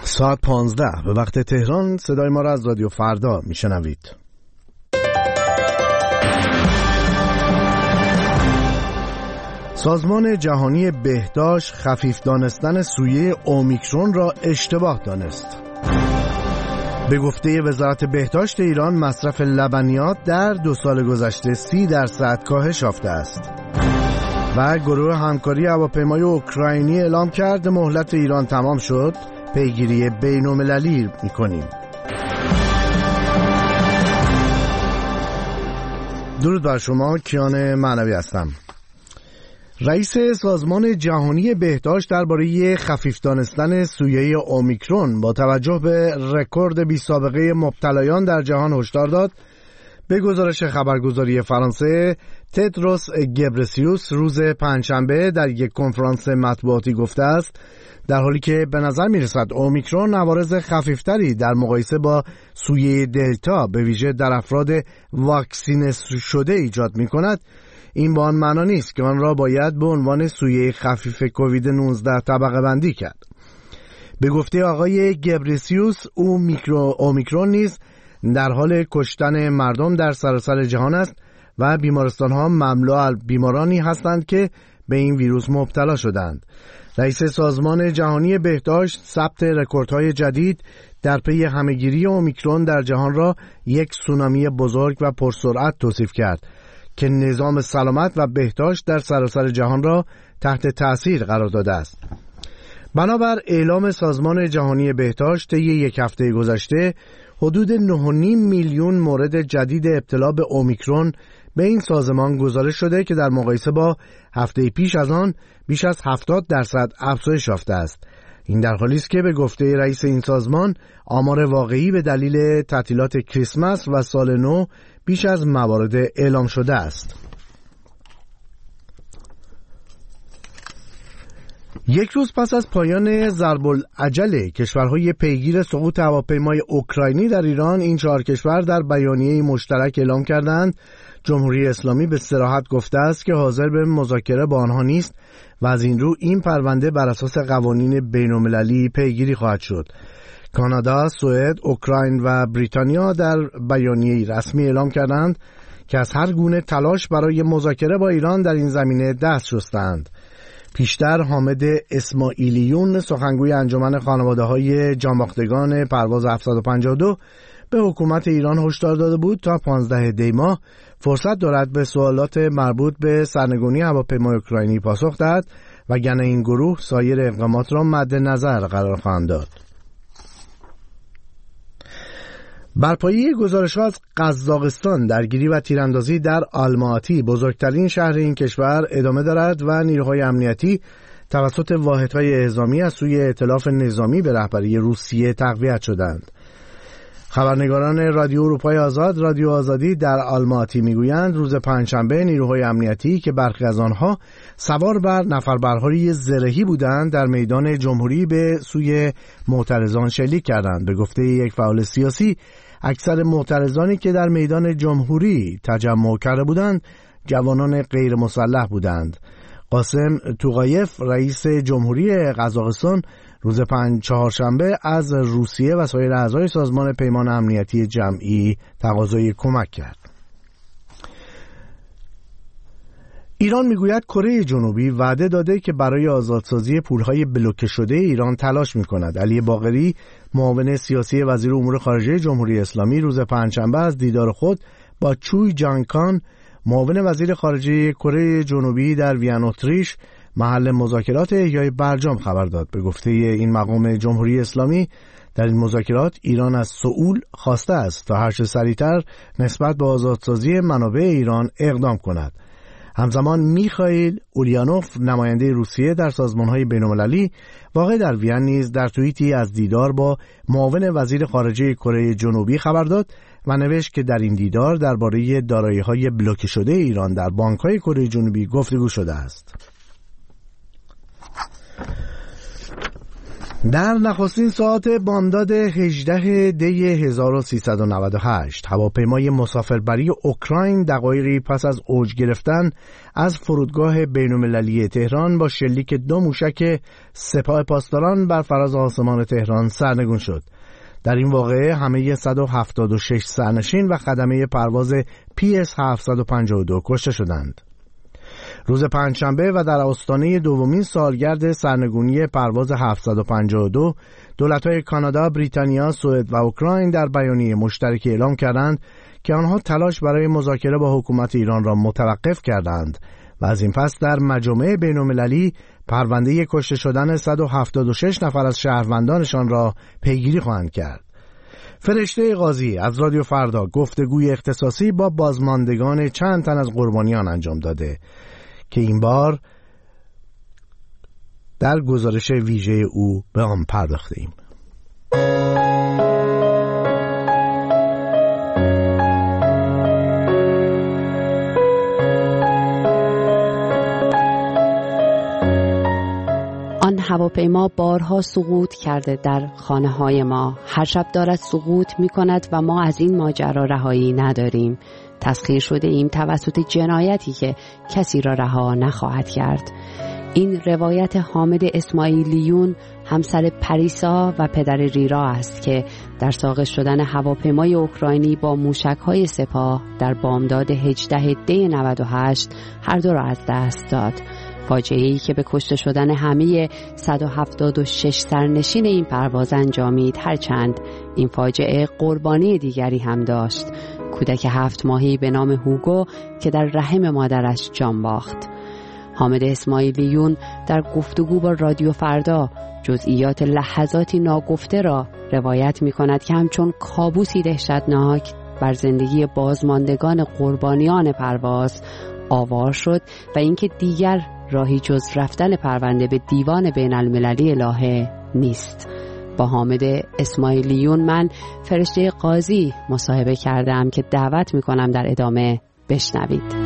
ساعت 15 به وقت تهران. صدای ما را از رادیو فردا میشنوید. سازمان جهانی بهداشت خفیف دانستن سویه اومیکرون را اشتباه دانست. به گفته وزارت بهداشت ایران مصرف لبنیات در 2 سال گذشته 30% کاهش یافته است. و گروه همکاری هواپیمای اوکراینی اعلام کرد مهلت ایران تمام شد، پیگیری بین‌المللی می‌کنیم. درود بر شما، کیان معنوی هستم. رئیس سازمان جهانی بهداشت درباره خفیف دانستن سویه اومیکرون با توجه به رکورد بی سابقه مبتلایان در جهان هشدار داد. به گزارش خبرگزاری فرانسه، تدروس گبرسیوس روز پنجشنبه در یک کنفرانس مطبوعاتی گفته است در حالی که به نظر می‌رسد اومیکرون عوارض خفیفتری در مقایسه با سویه دلتا به ویژه در افراد واکسینه شده ایجاد می‌کند، این با آن معنا نیست که آن را باید به عنوان سویه خفیف کووید 19 طبقه بندی کرد. به گفته آقای گبرسیوس اومیکرون نیز در حال کشتن مردم در سراسر جهان است و بیمارستان‌ها مملو از بیمارانی هستند که به این ویروس مبتلا شدند. رئیس سازمان جهانی بهداشت ثبت رکوردهای جدید در پی همه‌گیری اومیکرون در جهان را یک سونامی بزرگ و پرسرعت توصیف کرد که نظام سلامت و بهداشت در سراسر جهان را تحت تأثیر قرار داده است. بنابر اعلام سازمان جهانی بهداشت طی یک هفته گذشته حدود 9.5 میلیون مورد جدید ابتلا به اومیکرون به این سازمان گزارش شده که در مقایسه با هفته پیش از آن بیش از 70% افزایش یافته است. این در حالی است که به گفته رئیس این سازمان آمار واقعی به دلیل تعطیلات کریسمس و سال نو بیش از موارد اعلام شده است. یک روز پس از پایان ضرب العجل کشورهای پیگیر سقوط هواپیمای اوکراینی در ایران، این 4 کشور در بیانیه مشترک اعلام کردند جمهوری اسلامی به صراحت گفته است که حاضر به مذاکره با آنها نیست و از این رو این پرونده بر اساس قوانین بین‌المللی پیگیری خواهد شد. کانادا، سوئد، اوکراین و بریتانیا در بیانیه رسمی اعلام کردند که از هر گونه تلاش برای مذاکره با ایران در این زمینه دست شستند. پیشتر حامد اسماعیلیون سخنگوی انجمن خانواده‌های جانباختگان پرواز 752 به حکومت ایران هشدار داده بود تا 15 دی ماه فرصت دارد به سوالات مربوط به سرنگونی هواپیمای اوکراینی پاسخ دهد وگرنه این گروه سایر اقدامات را مد نظر قرار خواهند داد. بر پایه گزارش‌ها از قزاقستان، درگیری و تیراندازی در آلماتی، بزرگترین شهر این کشور، ادامه دارد و نیروهای امنیتی توسط واحدهای اعزامی از سوی ائتلاف نظامی به رهبری روسیه تقویت شدند. خبرنگاران رادیو اروپای آزاد، رادیو آزادی در آلماتی میگویند روز پنجشنبه نیروهای امنیتی که برخی از آنها سوار بر نفربرهای زرهی بودند در میدان جمهوری به سوی معترضان شلیک کردند. به گفته یک فعال سیاسی، اکثر معترضانی که در میدان جمهوری تجمع کرده بودند جوانان غیر مسلح بودند. قاسم توقایف رئیس جمهوری قزاقستان روز چهارشنبه از روسیه و سایر اعضای سازمان پیمان امنیتی جمعی تقاضای کمک کرد. ایران میگوید کره جنوبی وعده داده که برای آزادسازی پولهای بلوکه شده ایران تلاش میکند. علی باقری، معاون سیاسی وزیر امور خارجه جمهوری اسلامی، روز پنجشنبه از دیدار خود با چوی جانکان، معاون وزیر خارجه کره جنوبی در وین اتریش، محل مذاکرات احیای برجام خبر داد. به گفته این مقام جمهوری اسلامی در این مذاکرات ایران از سئول خواسته است تا هر چه سریعتر نسبت به آزادسازی منابع ایران اقدام کند. همزمان میخائیل اولیانوف، نماینده روسیه در سازمان‌های بین‌المللی واقع در وین، نیز در توییتی از دیدار با معاون وزیر خارجه کره جنوبی خبر داد و نوشت که در این دیدار درباره دارایی‌های بلوکه شده ایران در بانک‌های کره جنوبی گفتگو شده است. در نخستین ساعات بامداد 18 دی 1398 هواپیمای مسافربری اوکراین دقایقی پس از اوج گرفتن از فرودگاه بین‌المللی تهران با شلیک 2 موشک سپاه پاسداران بر فراز آسمان تهران سرنگون شد. در این واقعه همه 176 سرنشین و خدمه پرواز PS752 کشته شدند. روز پنجشنبه و در آستانه دومین سالگرد سرنگونی پرواز 752 دولت‌های کانادا، بریتانیا، سوئد و اوکراین در بیانیه مشترکی اعلام کردند که آنها تلاش برای مذاکره با حکومت ایران را متوقف کردند و از این پس در مجامع بین‌المللی پرونده کشته شدن 176 نفر از شهروندانشان را پیگیری خواهند کرد. فرشته قاضی از رادیو فردا گفتگوی اختصاصی با بازماندگان چند تن از قربانیان انجام داده که این بار در گزارش ویژه او به آن پرداختیم. آن هواپیما بارها سقوط کرده در خانه‌های ما. هر شب دارد سقوط می‌کند و ما از این ماجرا رهایی نداریم. تسخیر شده ایم توسط جنایتی که کسی را رها نخواهد کرد. این روایت حامد اسماعیلیون همسر پریسا و پدر ریرا است که در ساقط شدن هواپیمای اوکراینی با موشک‌های سپاه در بامداد 18 دی 98 هر دو را از دست داد. فاجعه‌ای که به کشته شدن همه 176 سرنشین این پرواز انجامید، هرچند این فاجعه قربانی دیگری هم داشت: کودک 7 ماهه‌ای به نام هوگو که در رحم مادرش جان باخت. حامد اسماعیلیون در گفتگو با رادیو فردا جزئیات لحظاتی ناگفته را روایت می‌کند که همچون کابوسی دهشتناک بر زندگی بازماندگان قربانیان پرواز آوار شد و اینکه دیگر راهی جز رفتن پرونده به دیوان بین المللی لاهه نیست. با حامد اسماعیلیون من فرشته قاضی مصاحبه کردم که دعوت میکنم در ادامه بشنوید.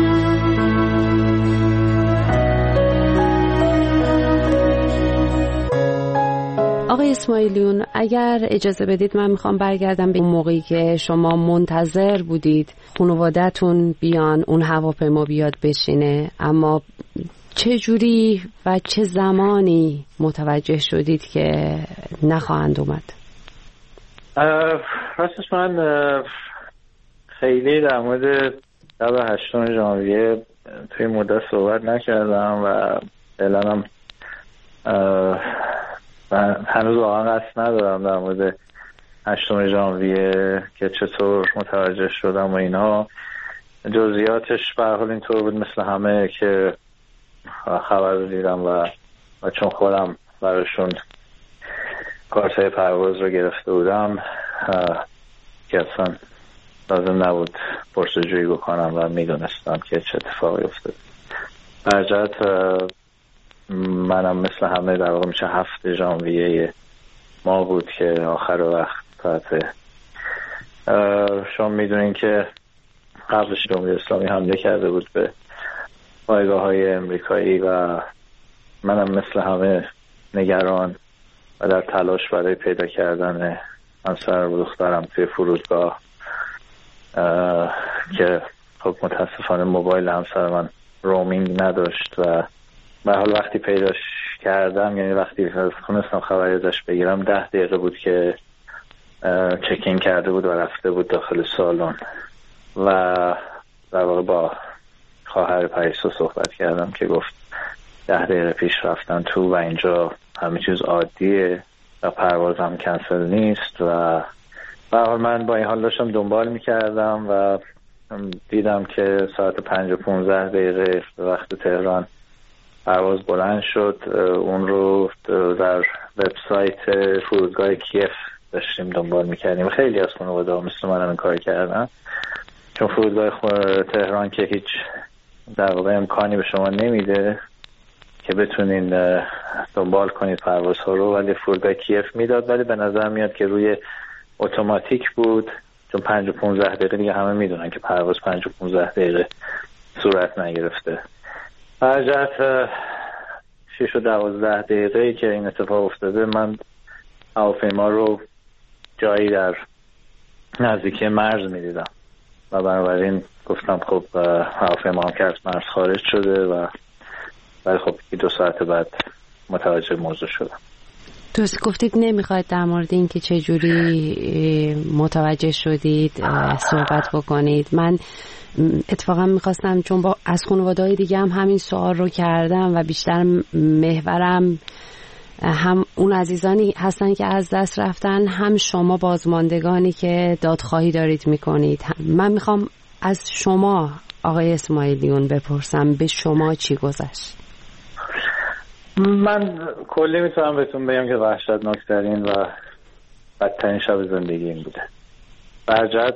آقای اسماعیلیون، اگر اجازه بدید من میخوام برگردم به اون موقعی که شما منتظر بودید خانواده‌تون بیان، اون هواپیما بیاد بشینه، اما چه جوری و چه زمانی متوجه شدید که نخواهند اومد؟ راستش من خیلی در مورد شب 8 ژانویه توی مدت صحبت نکردم و فعلا هم من هنوز واقعا قصد ندارم در مورد 8 ژانویه که چطور متوجه شدم و اینا. جزئیاتش به هر حال اینطور بود مثل همه که خبر رو دیدم و چون خودم براشون کارتای پرواز رو گرفته بودم که اصلا لازم نبود پرسجویی بکنم و میدونستم که چه اتفاقی افتاد. برجت منم مثل همه در واقع میشه 7 ژانویه ما بود که آخر وقت ساعت شما میدونین که قبلش جمهوری اسلامی حمله کرده بود به پایگاه‌های امریکایی و منم مثل همه نگران و در تلاش برای پیدا کردن همسر و دخترم توی فرودگاه که خب متاسفانه موبایل همسر من رومینگ نداشت و به حال وقتی پیداش کردم، یعنی وقتی تونستم خبری ازش بگیرم 10 دقیقه بود که چکین کرده بود و رفته بود داخل سالن و در واقع با خواهر پریسا صحبت کردم که گفت 10 دقیقه پیش رفتن تو و اینجا همه چیز عادیه و پرواز هم کنسل نیست و به حال من با این حال داشتم دنبال میکردم و دیدم که ساعت 5:15 وقت تهران پرواز بلند شد. اون رو در وبسایت فرودگاه کیف داشتیم دنبال میکردیم. خیلی از خانواده ها مثل من این کار کردن، چون فرودگاه تهران که هیچ در واقع امکانی به شما نمیده که بتونین دنبال کنید پروازها رو، ولی فرودگاه کیف میداد، ولی به نظر میاد که روی اتوماتیک بود، چون 5:15 دیگه همه میدونن که پرواز 5:15 صورت نگرفته. برجت 6 و 12 دقیقه که این اتفاق افتاده من هواپیما رو جایی در نزدیکی مرز میدیدم و بنابراین گفتم خب هواپیما هم که از مرز خارج شده و ولی خب 2 ساعت بعد متوجه موضوع شدم. دوست گفتید نمیخواید در مورد این که چجوری متوجه شدید صحبت بکنید. من اتفاقا میخواستم چون از خانواده‌های دیگه هم همین سوال رو کردم و بیشتر محورم هم اون عزیزانی هستن که از دست رفتن، هم شما بازماندگانی که دادخواهی دارید میکنید. من میخوام از شما آقای اسماعیلیون بپرسم به شما چی گذشت؟ من کلی میتونم بهتون بگم که وحشتناکترین و بدترین شب زندگیم بوده. برجت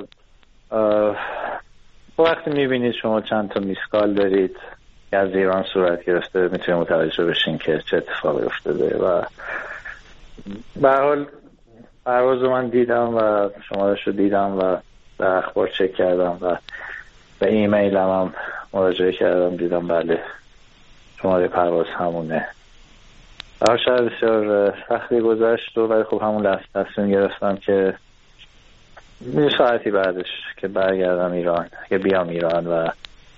وقتی میبینید شما چند تا میسکال دارید که از ایران صورت گرفته میتونید متوجه بشین که چه اتفاقی افتاده و به هر حال پرواز رو من دیدم و شمارش رو دیدم و به اخبار چک کردم و به ایمیل هم مراجعه کردم، دیدم بله شماره پرواز همونه. هر شب بسیار سختی گذشت ولی خب همون لحظه تصمیم گرفتم که یه ساعتی بعدش که برگردم ایران، که بیام ایران و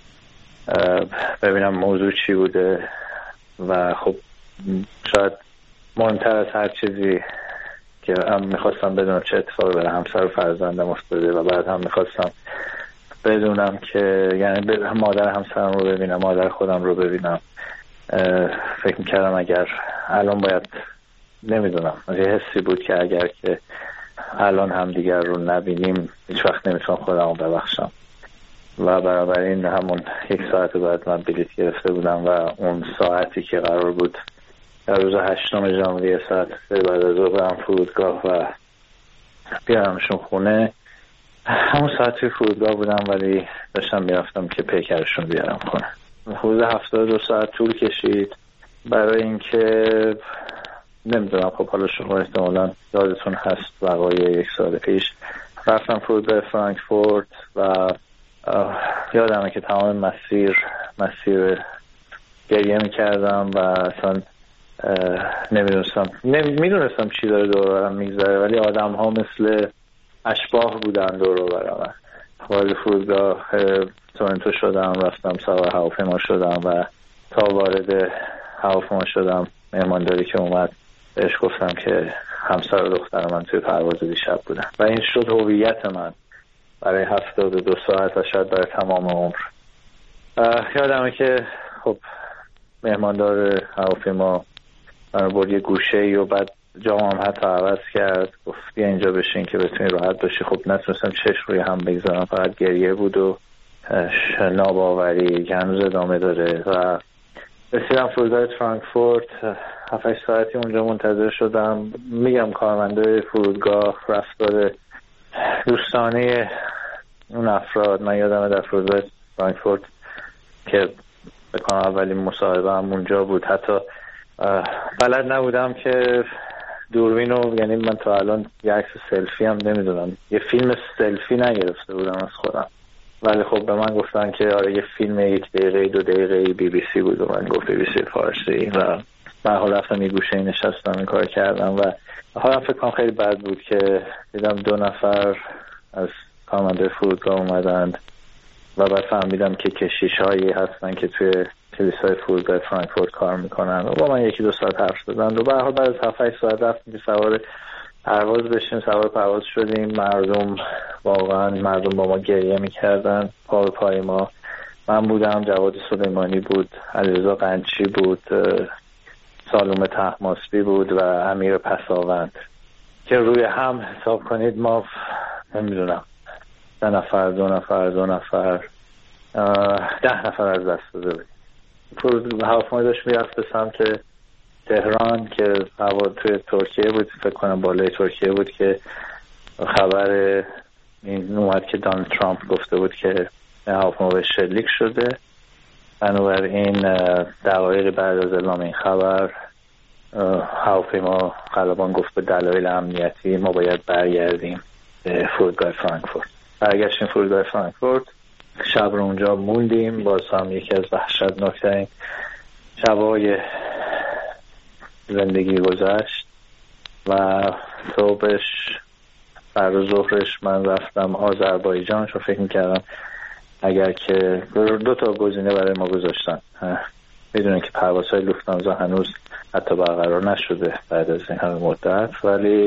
ببینم موضوع چی بوده و خب شاید مهمتر از هر چیزی که هم میخواستم بدونم چه اتفاقی برای همسر و فرزندم افتاده و بعد هم میخواستم بدونم که یعنی مادر همسرم رو ببینم، مادر خودم رو ببینم. فکر میکردم اگر الان باید نمیدونم یه حسی بود که اگر که الان هم دیگر رو نبینیم هیچ وقت نمیتونم خودم رو ببخشم و بنابراین همون 1 ساعت بعد من بلیط گرفته بودم و اون ساعتی که قرار بود در روز 8 ژانویه ساعت 3 بعد از ظهر برم فرودگاه و بیارمشون خونه، همون ساعتی فرودگاه بودم ولی داشتم میرفتم که پیکرشون بیارم خونه. حدود 72 ساعت طول کشید برای اینکه نمیدونم خب حالا شما احتمالا یادتون هست وقایع 1 سال پیش رفتم فرودگاه فرانکفورت و یادمه که تمام مسیر گریه میکردم و اصلا میدونستم چی داره دور برم میگذره ولی آدم ها مثل اشباح بودن دور برم. وارد فرودگاه تورنتو شدم، رفتم سوار هواپیما شدم و تا وارد هواپیما شدم مهمانداری که اومد بهش گفتم که همسر و دختر من توی پرواز دیشب بودن و این شد هویت من برای 72 ساعت و شاید برای تمام عمر. یادمه که خب مهماندار هواپیما من برد یه گوشه‌ای و بعد جامم حتی عوض کرد، گفت بیا اینجا بشین که بتونی راحت باشی. خب نتونستم چشم روی هم بگذارم، فقط گریه بود و ناباوری که هنوز ادامه داره و رسیدم فرودگاه فرانکفورت. 7-8 ساعتی اونجا منتظر شدم. میگم کارمنده فرودگاه، رفتار دوستانه اون افراد، من یادمه در فرودگاه فرانکفورت که بکنم اولین مصاحبه هم اونجا بود، حتی بلد نبودم که دوربینو، یعنی من تا الان یه عکس سلفی هم نمیدونم، یه فیلم سلفی نگرفته بودم از خودم ولی خب به من گفتن که آره یه فیلم 1 دقیقه 2 دقیقه BBC بود و من گفت BBC فارسی و من حالا رفتم یه گوشه نشستم این کار کردم و حالا فکر کنم خیلی بد بود که دیدم 2 نفر از کارمندای فرودگاه اومدند و بعد فهمیدم که کشیش‌هایی هستن که توی کلیسای فرودگاه فرانکفورت کار میکنن و با من 1-2 ساعت حرف زدن و به هر حال بعد از 7-8 ساعت رفتیم که سوار پرواز بشیم. سوار پرواز شدیم، مردم با ما گریه میکردن، پا به پای ما. من بودم، جواد سلیمانی بود، علیرضا قنچی بود، سالومه طهماسبی بود و امیر پساوند که روی هم حساب کنید ما نمیدونم 10 نفر 2 نفر 10 نفر از دست داده بودیم. هواپیما داشت میرفت به سمت تهران که هوا توی ترکیه بود، فکر کنم بالای ترکیه بود که خبر این اومد که دونالد ترامپ گفته بود که هواپیما به شلیک شده. بنابراین دقایق بعد از اعلام این خبر هواپیما خلبان گفت به دلایل امنیتی ما باید برگردیم به فرودگاه فرانکفورت. برگشتیم فرودگاه فرانکفورت، شب رو اونجا موندیم. باز هم یکی از وحشتناکترین شبای زندگی گذشت و صبحش فردا ظهرش من رفتم آذربایجان. چون فکر میکردم اگر که 2 تا گزینه برای ما گذاشتن بدون که پروازهای لوفتانزا هنوز حتی برقرار نشده بعد از این همه مدت، ولی